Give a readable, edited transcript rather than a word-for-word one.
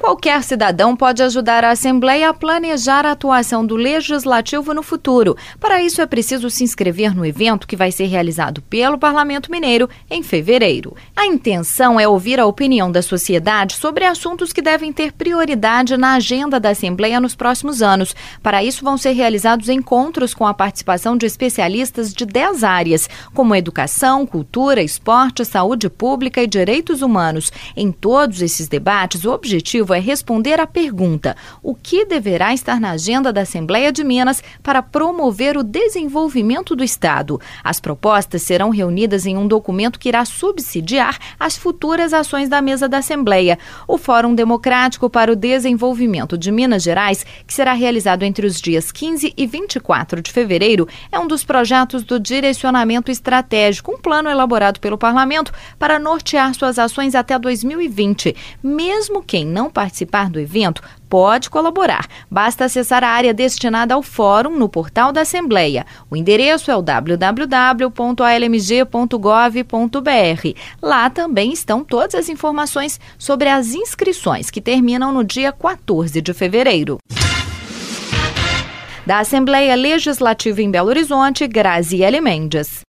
Qualquer cidadão pode ajudar a Assembleia a planejar a atuação do Legislativo no futuro. Para isso, é preciso se inscrever no evento que vai ser realizado pelo Parlamento Mineiro em fevereiro. A intenção é ouvir a opinião da sociedade sobre assuntos que devem ter prioridade na agenda da Assembleia nos próximos anos. Para isso, vão ser realizados encontros com a participação de especialistas de 10 áreas, como educação, cultura, esporte, saúde pública e direitos humanos. Em todos esses debates, o objetivo é responder à pergunta: o que deverá estar na agenda da Assembleia de Minas para promover o desenvolvimento do Estado? As propostas serão reunidas em um documento que irá subsidiar as futuras ações da mesa da Assembleia. O Fórum Democrático para o Desenvolvimento de Minas Gerais, que será realizado entre os dias 15 e 24 de fevereiro, é um dos projetos do Direcionamento Estratégico, um plano elaborado pelo Parlamento para nortear suas ações até 2020. Mesmo quem não participar do evento pode colaborar. Basta acessar a área destinada ao fórum no portal da Assembleia. O endereço é o www.almg.gov.br. Lá também estão todas as informações sobre as inscrições, que terminam no dia 14 de fevereiro. Da Assembleia Legislativa em Belo Horizonte, Graziele Mendes.